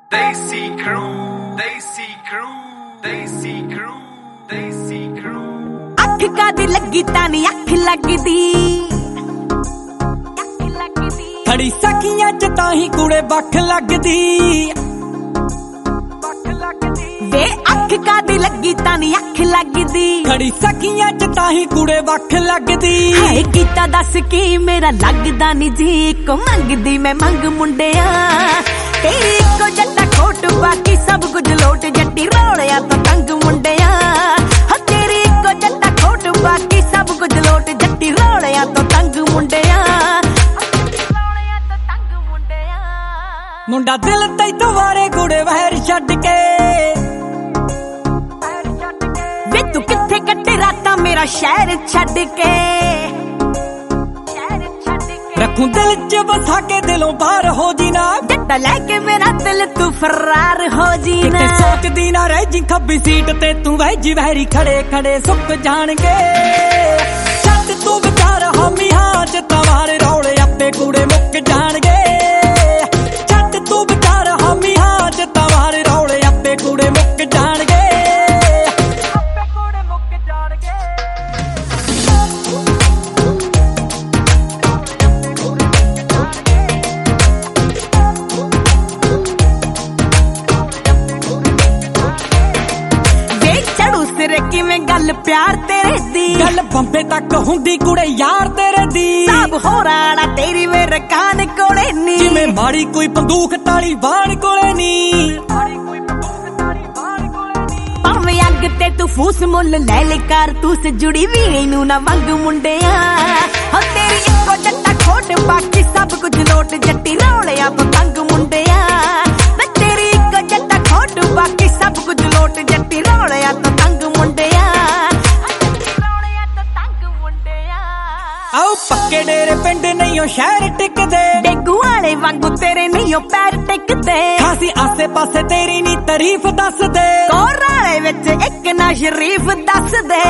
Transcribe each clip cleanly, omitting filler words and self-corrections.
Desi Crew, Desi Crew, Desi Crew, Desi Crew। ਅੱਖ ਕਾਦੀ ਲੱਗੀ ਤਾਂ ਨੀ ਅੱਖ ਲੱਗਦੀ, ਖੜੀ ਸਖੀਆਂ ਚ ਤਾਂ ਹੀ ਕੁੜੇ ਬੱਖ ਲੱਗਦੀ। ਵੇ ਅੱਖ ਕਾਦੀ ਲੱਗੀ ਤਾਂ ਨੀ ਅੱਖ ਲੱਗਦੀ, ਖੜੀ ਸਖੀਆਂ ਚ ਤਾਂ ਹੀ ਕੁੜੇ ਬੱਖ ਲੱਗਦੀ। ਹਾਏ ਕੀਤਾ ਦੱਸ ਕੀ ਮੇਰਾ ਲੱਗਦਾ ਨੀ ਜੀ, ਕੋ ਮੰਗਦੀ ਮੈਂ ਮੰਗ ਮੁੰਡਿਆ ਤੇਰੀ ਇੱਕੋ ਜੱਟਾ ਖੋਟ ਬਾਕੀ ਸਭ ਕੁਝ ਲੋਟ, ਜੱਟੀ ਰੋਲਿਆ ਤਾਂ ਤੰਗ ਮੁੰਡਿਆ। ਹਾਂ ਤੇਰੀ ਇੱਕੋ ਜੱਟਾ ਖੋਟ ਬਾਕੀ ਸਭ ਕੁਝ ਲੋਟ, ਜੱਟੀ ਰੋਲਿਆ ਤਾਂ ਤੰਗ ਮੁੰਡਿਆ। ਮੁੰਡਾ ਦਿਲ ਤੇ ਦੁਆਰੇ ਕੁੜੇ ਵਹਿਰ ਛੱਡ ਕੇ, ਵੇ ਤੂੰ ਕਿੱਥੇ ਕੱਟੇ ਰਾਤਾਂ ਮੇਰਾ ਸ਼ਹਿਰ ਛੱਡ ਕੇ। ਰੱਖੂ ਦਿਲ ਚ ਵਸਾ ਕੇ ਦਿਲੋਂ ਬਾਹਰ ਹੋ ਜੀ ਨਾ, ਜੱਟਾ ਲੈ ਕੇ ਮੇਰਾ ਦਿਲ ਤੂੰ ਫਰਾਰ ਹੋ ਜੀ ਨਾ। ਕਿਤੇ ਸੋਚਦੀ ਨਾ ਰਹਿ ਜੀ ਖੱਬੀ ਸੀਟ ਤੇ ਤੂੰ ਵਹਿਜੀ ਵਹਿਰੀ ਖੜੇ ਖੜੇ ਸੁੱਕ ਜਾਣਗੇ। ਛੱਡ ਤੂੰ ਵਿਚਾਰ ਹਾਮੀ ਹਾਂ ਚ ਤਵਾਰ ਰੌਲੇ ਆਪੇ ਕੂੜੇ ਮੁੱਕ ਜਾਣਗੇ। ਛੱਡ ਤੂੰ ਵਿਚਾਰ ਹਾਮੀ ਹਾਂ ਚ ਤਵਾਰ ਰੌਲੇ ਆਪੇ ਕੂੜੇ ਮੁੱਕ ਜਾਣਗੇ। ਕਿਵੇਂ ਗੱਲ ਪਿਆਰ ਤੇਰੇ ਦੀ, ਗੱਲ ਬੰਬੇ ਤੱਕ ਹੁੰਦੀ ਕੁੜੇ ਯਾਰ ਤੇਰੇ ਦੀ। ਸਭ ਹੋਰਾਣਾ ਤੇਰੀ ਮੇਰੇ ਕਾਨ ਕੋਲੇ ਨੀ, ਜਿਵੇਂ ਮਾੜੀ ਕੋਈ ਬੰਦੂਕ ਤਾਲੀ ਬਾਣ ਕੋਲੇ ਨੀ। ਭਾਵੇਂ ਅੱਗ ਤੇ ਤੂੰ ਫੂਸ ਮੁੱਲ ਲੈ ਲੈ ਕਾਰਤੂਸ, ਜੁੜੀ ਵੀ ਨੂੰ ਨਾ ਮੰਗ ਮੁੰਡਿਆ। ਹਾਂ ਤੇਰੀ ਇੱਕੋ ਜੱਟਾ ਖੋਟ ਬਾਕੀ ਸਭ ਕੁਝ ਲੋਟ, ਜੱਟੀ ਰੌਲਿਆ ਪਤੰਗ ਮੁੰਡਿਆ। ਮੈਂ ਤੇਰੀ ਇੱਕੋ ਜੱਟਾ ਖੋਟ ਬਾਕੀ ਸਭ ਕੁਝ ਲੋਟ, ਜੱਟੀ ਰੌਲਿਆ ਪਤੰਗ ਮੁੰਡਿਆ। ਆਓ ਪੱਕੇ ਡੇਰੇ ਪਿੰਡ ਨਹੀਂ ਉਹ ਸ਼ਹਿਰ ਟਿਕਦੇ, ਡੇਗੂ ਵਾਲੇ ਵਾਂਗੂ ਤੇਰੇ ਨਹੀਂ ਉਹ ਪੈਰ ਟਿਕਦੇ। ਖਾਸੀ ਆਸੇ ਪਾਸੇ ਤੇਰੀ ਨੀ ਤਾਰੀਫ ਦੱਸਦੇ, ਕੋਰਾਲੇ ਵਿੱਚ ਇੱਕ ਨਾ ਸ਼ਰੀਫ ਦੱਸਦੇ।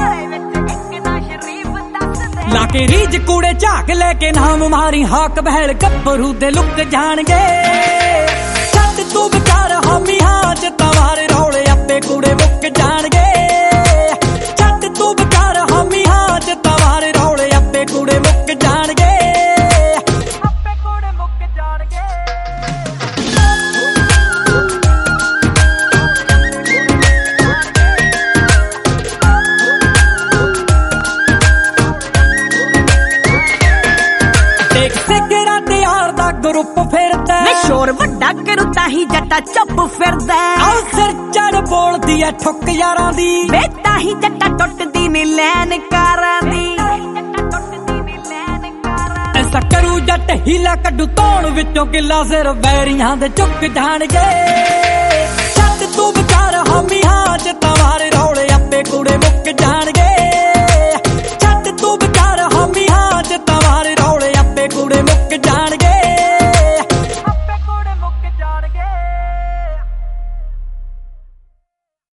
ਲਾ ਕੇ ਰੀਜ ਕੂੜੇ ਝਾਕ ਲੈ ਕੇ ਨਾਮ ਮਾਰੀ ਹਾਕ ਬਹਿਲ ਗੱਭਰੂ ਦੇ ਲੁੱਕ ਜਾਣਗੇ। ਛੱਡ ਤੂੰ ਵਿਚਾਰ ਹਾਮੀ ਹਾਂ ਚ ਤਵਾਰ ਰੌਲੇ ਆਪੇ ਕੂੜੇ ਮੁੱਕ ਜਾਣਗੇ। ਛੱਡ ਤੂੰ ਵਿਚਾਰ ਹਾਮੀ ਹਾਂ ਚ ਤਵਾਰ ਰੌਲੇ ਆਪੇ ਕੂੜੇ ਮੁੱਕ ਜਾਣਗੇ। ਆਪੇ ਕੂੜੇ ਮੁੱਕ ਜਾਣਗੇ। ਦੇਖ ਸਿੱਖੜਾ ਤੇ ਯਾਰ ਦਾ ਗਰੁੱਪ ਫਿਰਦਾ, ਮੈਂ ਸ਼ੋਰ ਵੱਡਾ ਕਰੂ ਤਾਂ ਹੀ ਜੱਟਾ ਚੁੱਪ ਫਿਰਦਾ। ਆਹ ਸਿਰ ਚੜ ਬੋਲਦੀ ਐ ਠੁੱਕ ਯਾਰਾਂ ਦੀ, ਵੇ ਤਾਂ ਹੀ ਜੱਟਾ ਟੁੱਟਦੀ ਨੀ ਲੈਨ ਕਾਰਾਂ ਦੀ। ਐਸਾ ਕਰੂ ਜੱਟ ਹੀਲਾ ਕੱਢੂ ਧੌਣ ਵਿੱਚੋਂ ਕਿੱਲਾ, ਸਿਰ ਵੈਰੀਆਂ ਦੇ ਚੁੱਕ ਜਾਣਗੇ। ਛੱਡ ਤੂੰ ਵਿਚਾਰ ਹਾਮੀ ਹਾਂ ਚ ਤਵਾਰ ਰੌਲੇ